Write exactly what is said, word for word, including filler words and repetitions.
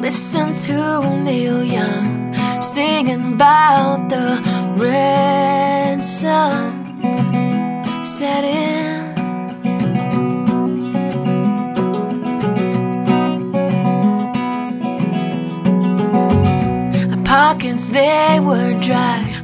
listen to Neil Young singing about the red sun setting. Our pockets, they were dry,